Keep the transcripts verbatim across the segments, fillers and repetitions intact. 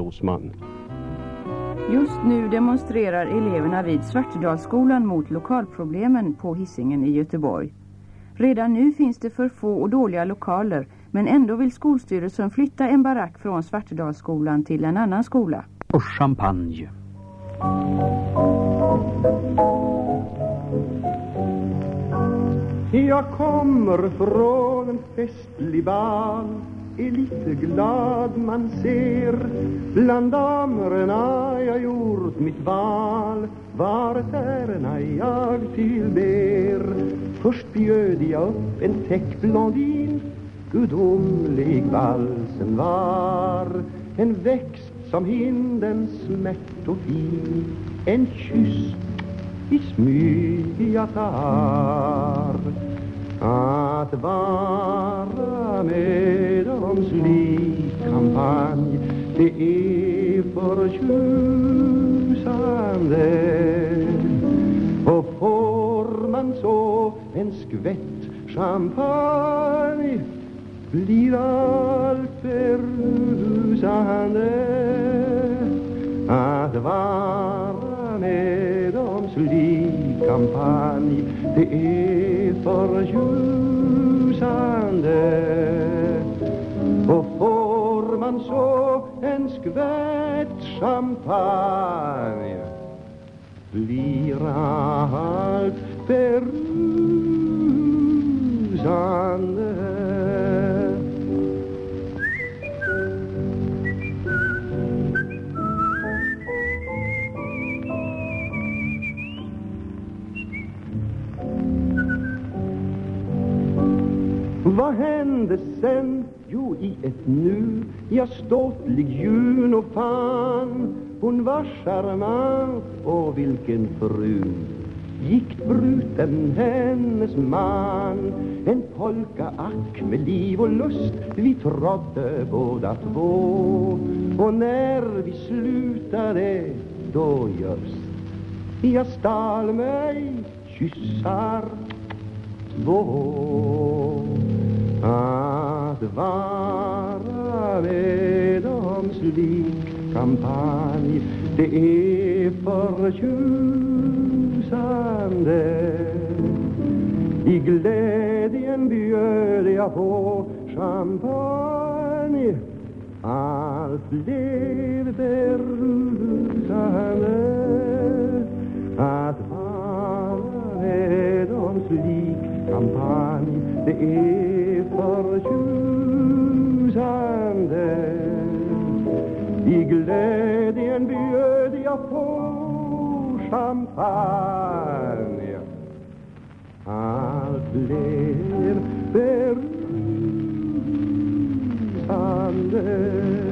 idrottsman. Just nu demonstrerar eleverna vid Svartedalsskolan mot lokalproblemen på Hisingen i Göteborg. Redan nu finns det för få och dåliga lokaler, men ändå vill skolstyrelsen flytta en barack från Svartedalsskolan till en annan skola. Och champagne. Jag kommer från en festlig bal, är lite glad man ser. Bland damerna jag gjort mitt val, varit ärna jag tillber. Först bjöd jag upp en täck blondin, gudomlig valsen var. En växt som hinden smärt och fin, en kyss i smyg jag tar. Att vara med om slik kampanj, det är förtjusande. Och får man så en skvätt champagne, blir allt berusande. Att vara med om slik kampanj, det är förtjusande. Och får man så en skvätt champagne, blir allt berusande. Vad hände sen? Jo, i ett nu jag ståtlig Juno fann. Hon var charmant, och vilken fru. Gick bruten hennes man. En polka ack med liv och lust, vi trodde båda två. Och när vi slutade, då just jag stal mig kyssar två. Att vara med om slik kampanj, det är förtjusande. I glädjen bjöd jag på champagne, allt blev berusande. Att vara med om slik kampanj, det är förtjusande. I glädjen bjöd jag på champagne, allt blev berusande.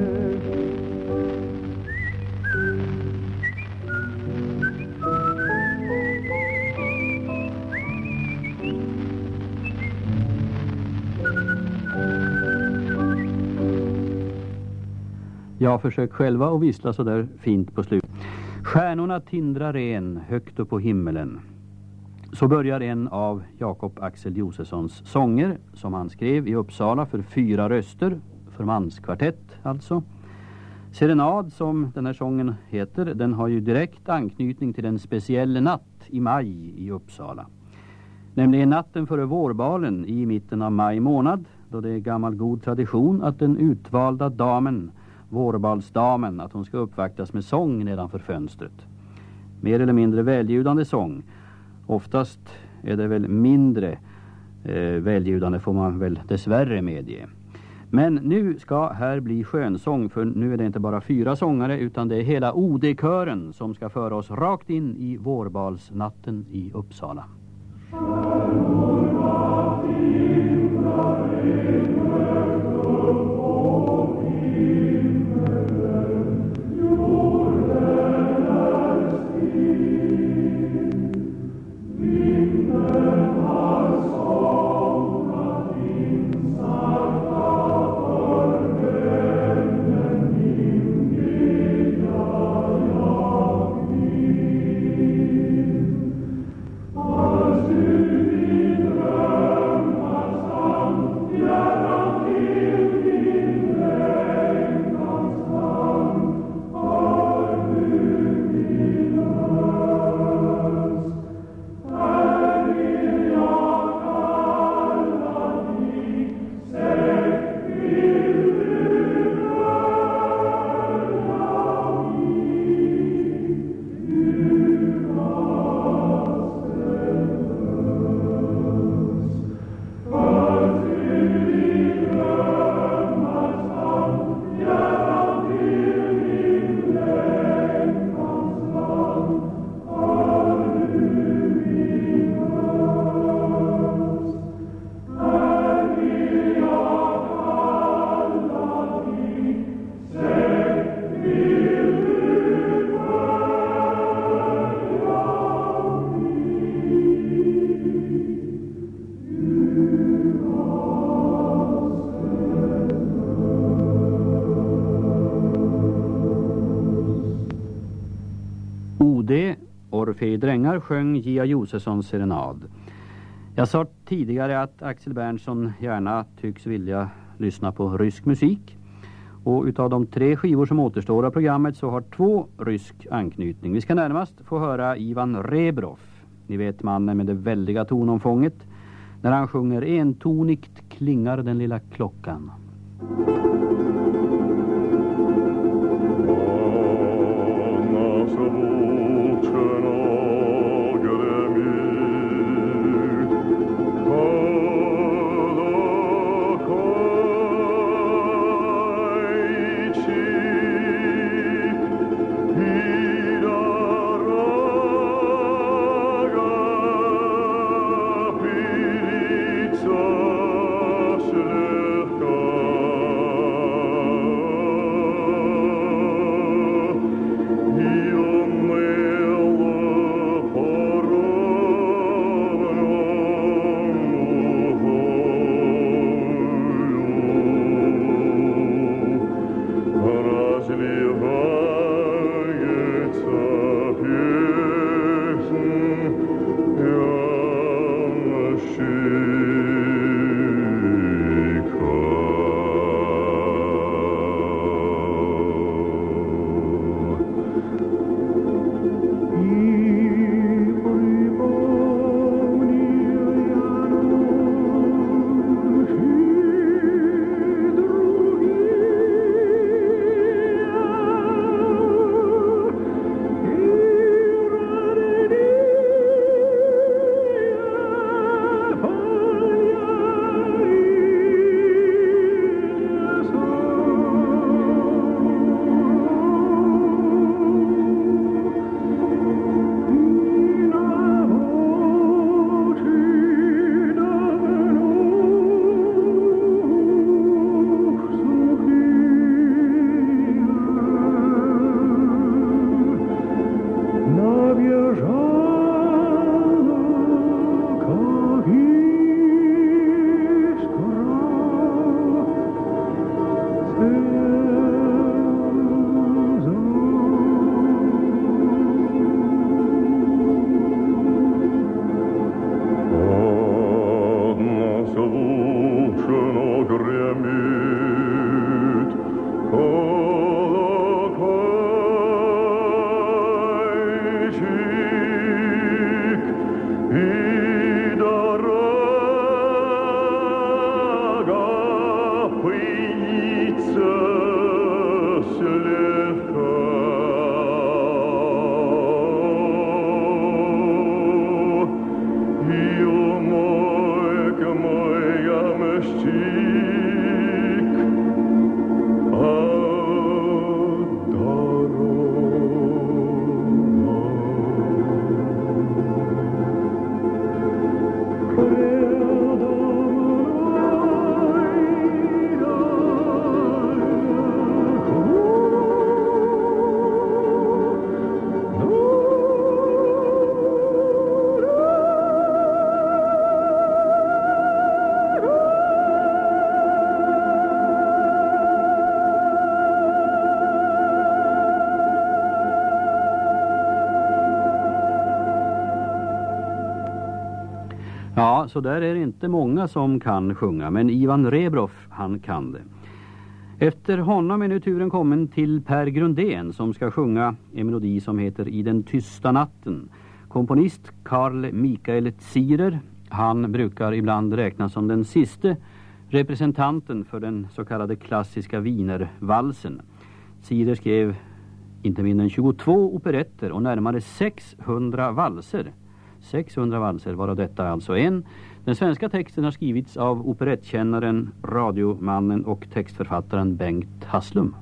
Jag försök själva att vissla så där fint på slut. Stjärnorna tindrar en högt upp på himmelen. Så börjar en av Jakob Axel Josefssons sånger som han skrev i Uppsala för fyra röster, för manskvartett alltså. Serenad, som den här sången heter, den har ju direkt anknytning till en speciell natt i maj i Uppsala. Nämligen natten före vårbalen i mitten av maj månad, då det är gammal god tradition att den utvalda damen, vårbalsdamen, att hon ska uppvaktas med sång nedanför fönstret. Mer eller mindre välljudande sång. Oftast är det väl mindre eh, välljudande, får man väl dessvärre medge. Men nu ska här bli skönsång, för nu är det inte bara fyra sångare utan det är hela O D-kören som ska föra oss rakt in i vårbalsnatten i Uppsala. Amen. O D, Orfei Drängar, sjöng Gia Josefssons serenad. Jag sa tidigare att Axel Berntsson gärna tycks vilja lyssna på rysk musik. Och utav de tre skivor som återstår av programmet så har två rysk anknytning. Vi ska närmast få höra Ivan Rebrov. Ni vet mannen med det väldiga tonomfånget. När han sjunger entonigt klingar den lilla klockan. Ja, så där är det inte många som kan sjunga, men Ivan Rebrov, han kan det. Efter honom är nu turen kommen till Per Grundén som ska sjunga en melodi som heter I den tysta natten. Komponist Carl Michael Zirer, han brukar ibland räknas som den siste representanten för den så kallade klassiska Wienervalsen. Zirer skrev inte mindre än tjugotvå operetter och närmare sexhundra valser. sexhundra valser, varav detta alltså en. Den svenska texten har skrivits av operettkännaren, radiomannen och textförfattaren Bengt Hasslum.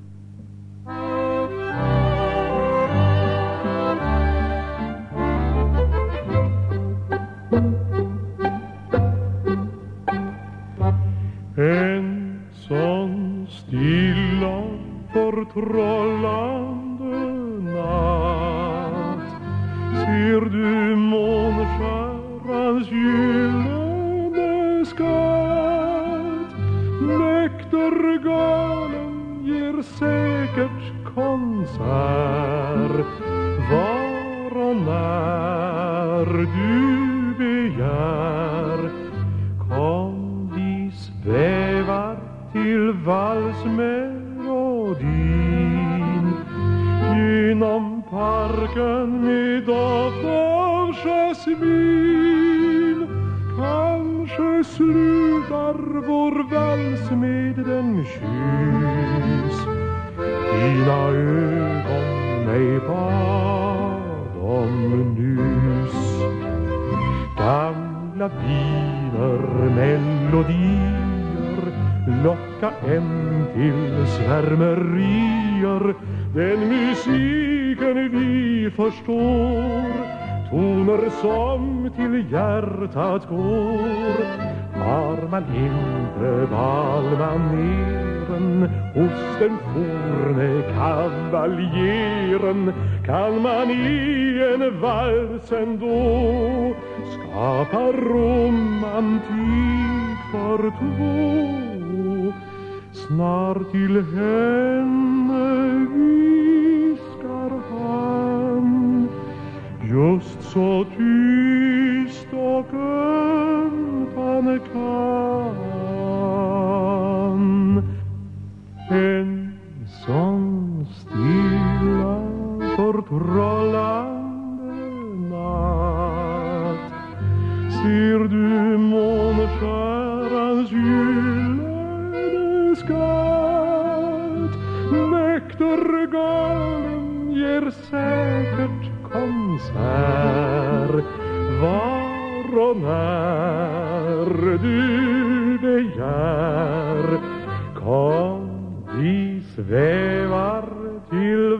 En sån stilla förtrollande natt ser du månskärans gyllene skatt. Näktergalen ger säkert konsert var när du begär. Kom, vi svävar till valsmelodin genom parken med doft av jasmin. Kanske slutar vår vals med en kyss. Dina ögon mig bad om nyss. Gamla viner, melodier locka en till svärmerier. Den musiken vi förstår, toner som till hjärtat går. Har man inte balmaneren hos den forne kavaljeren, kan man i en vals ändå skapa romantik för två. Snart till henne viskar han, just så tyst och ömt han kan. En sån stilla förtrollande natt ser du månskärans gyllene skatt. Näktergalen ger säkert konsert var och när du begär. Kom, vi svävar till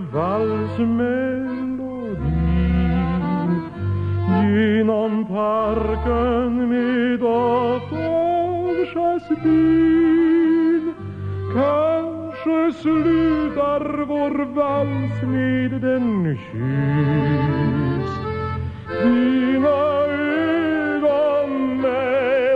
valsmelodin genom parken med doft av jasmin. Kanske slutar vår vals med den kyss. Dina ögon med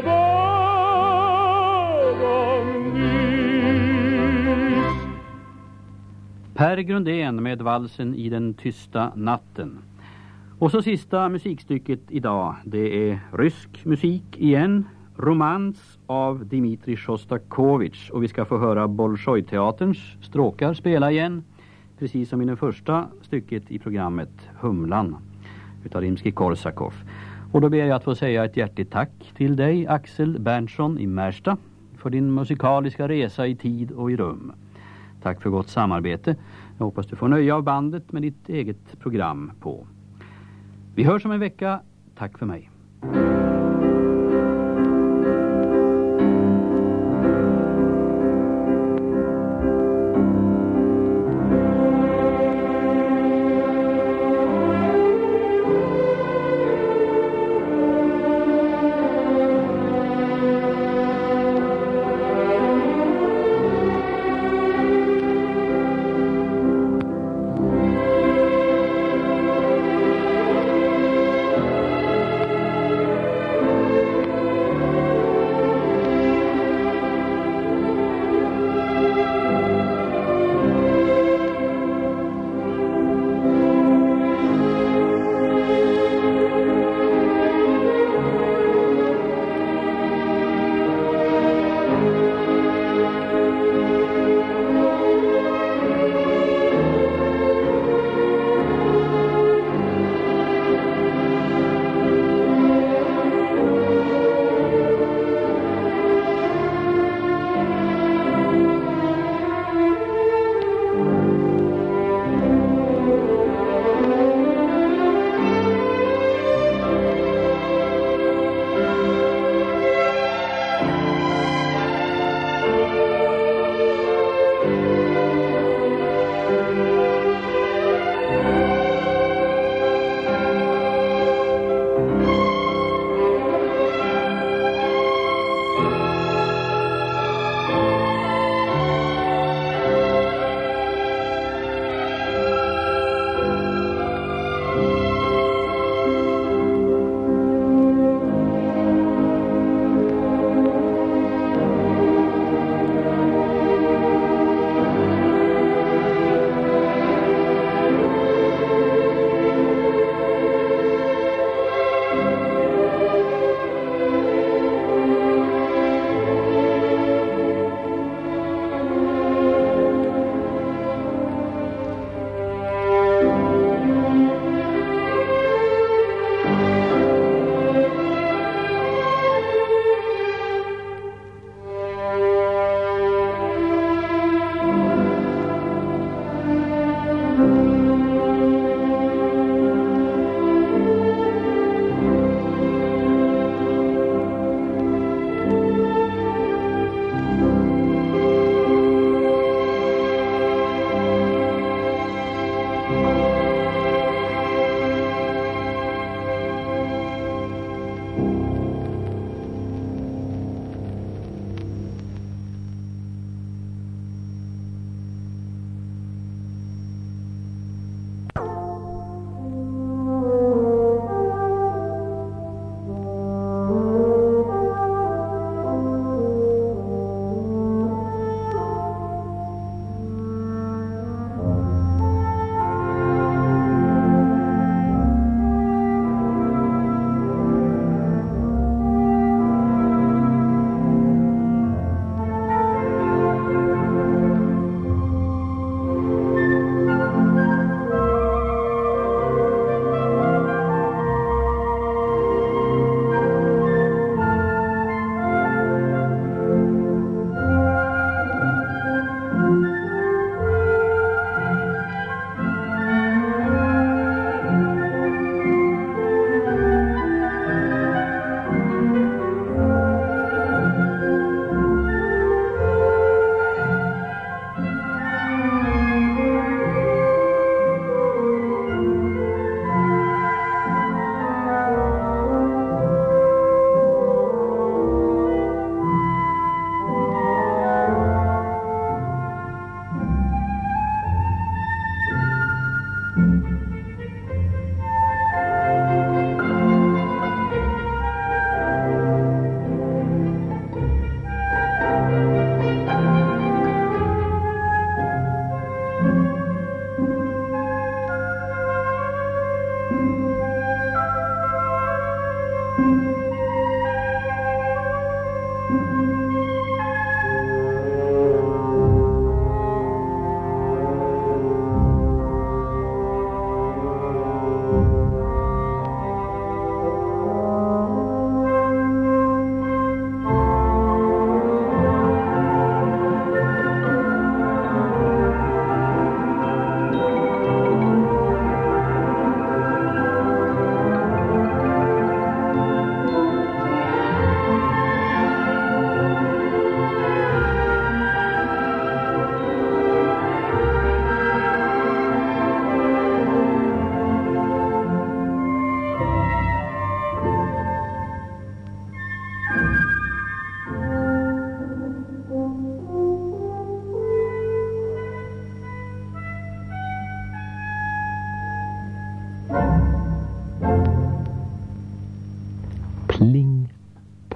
ögonlys. Per Grundén med valsen I den tysta natten. Och så sista musikstycket idag. Det är rysk musik igen. Romans av Dmitrij Shostakovich. Och vi ska få höra Bolshoi-teaterns stråkar spela igen. Precis som i det första stycket i programmet Humlan utav Rimskij-Korsakov. Och då ber jag att få säga ett hjärtligt tack till dig, Axel Berntsson i Märsta, för din musikaliska resa i tid och i rum. Tack för gott samarbete. Jag hoppas du får nöja av bandet med ditt eget program på. Vi hörs om en vecka. Tack för mig.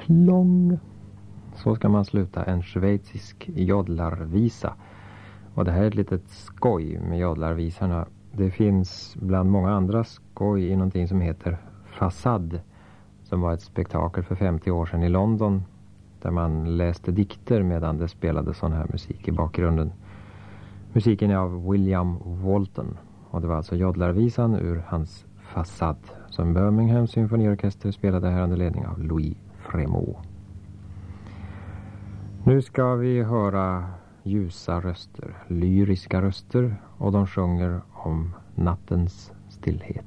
plong. Så ska man sluta en schweizisk jodlarvisa. Och det här är ett litet skoj med jodlarvisorna. Det finns bland många andra skoj i någonting som heter Fasad, som var ett spektakel för femtio år sedan i London, där man läste dikter medan det spelade sån här musik i bakgrunden. Musiken är av William Walton, och det var alltså jodlarvisan ur hans Fasad som Birmingham symfoniorkester spelade här under ledning av Louis Frémaux. Nu ska vi höra ljusa röster, lyriska röster, och de sjunger om nattens stillhet.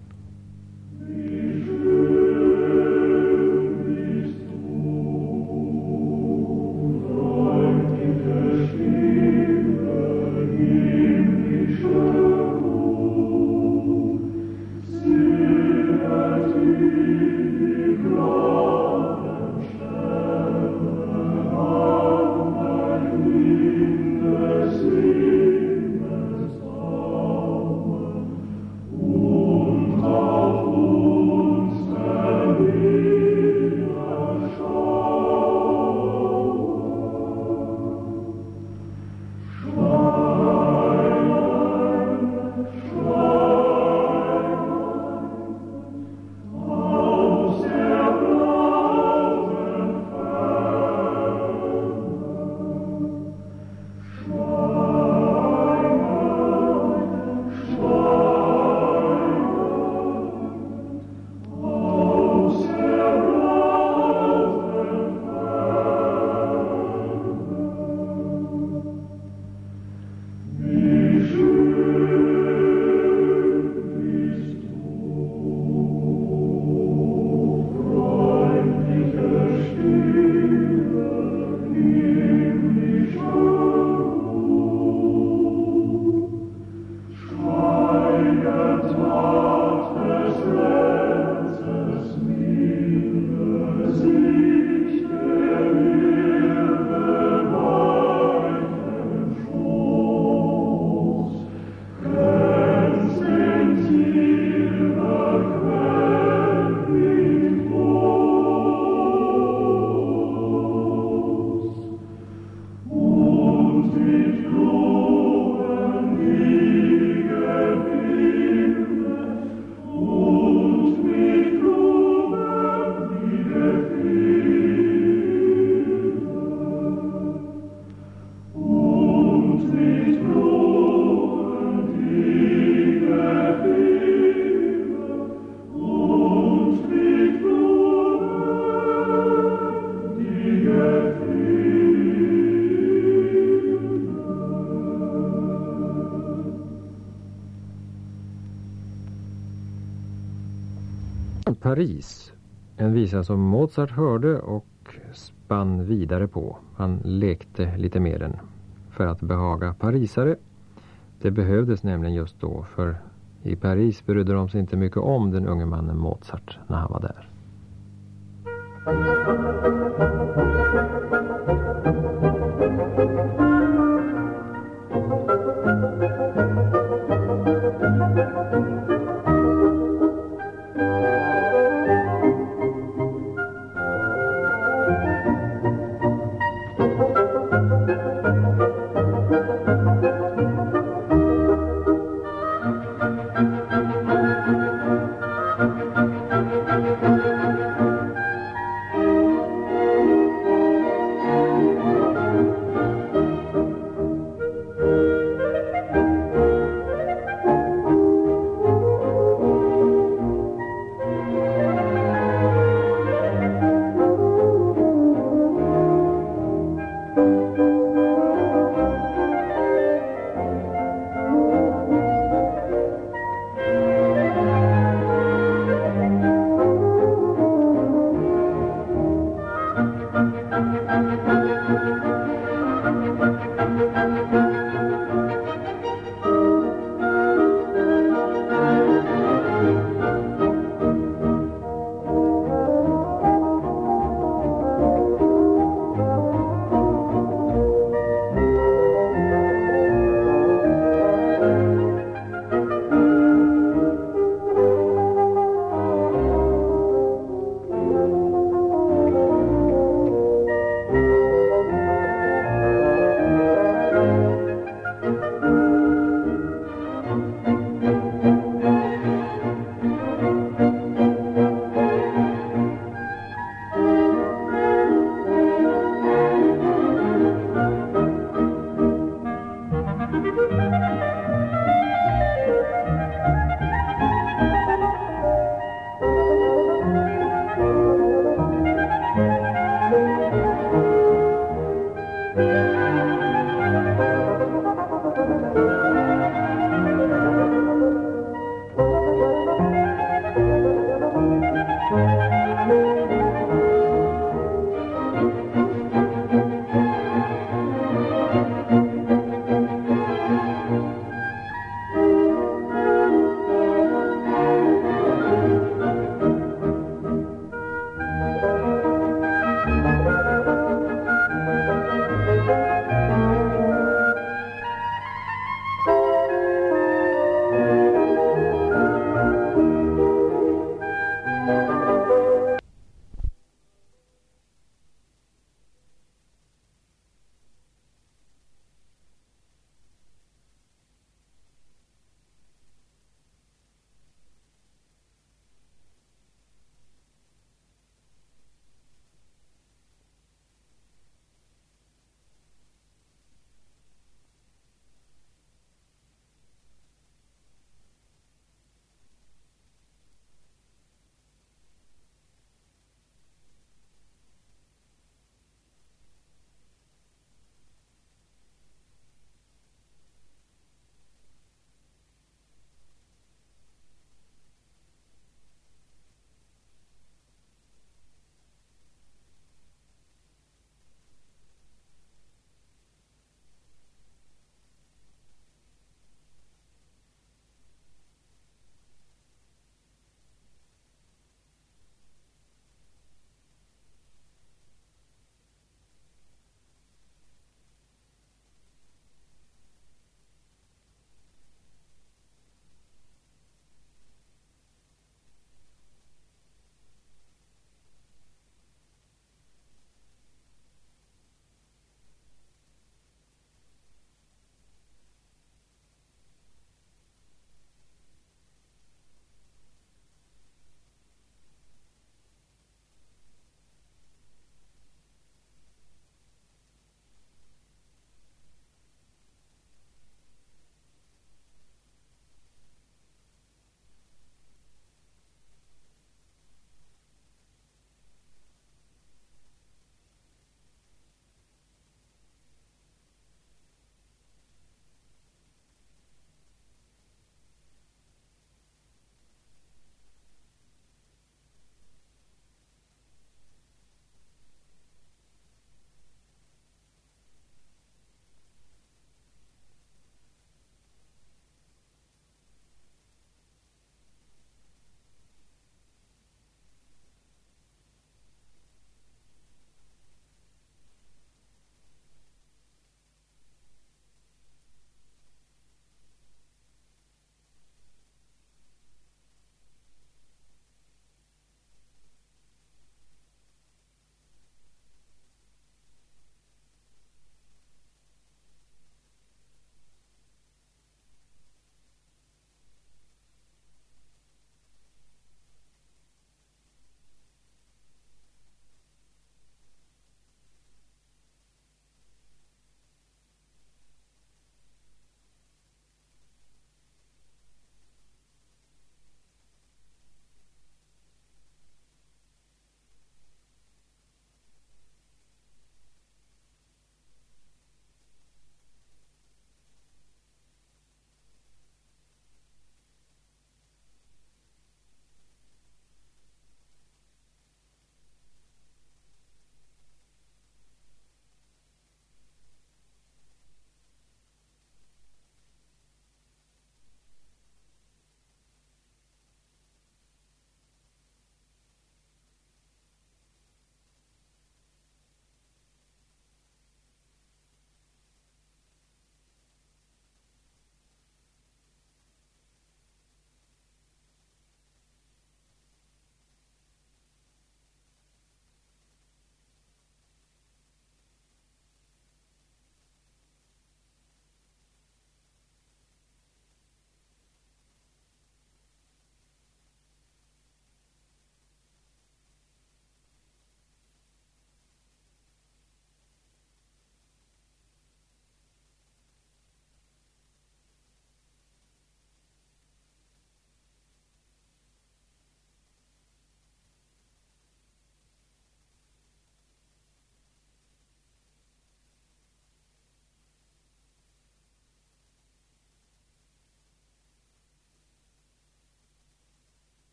Paris, en visa som Mozart hörde och spann vidare på. Han lekte lite med den för att behaga parisare. Det behövdes nämligen just då, för i Paris brydde de sig inte mycket om den unge mannen Mozart när han var där.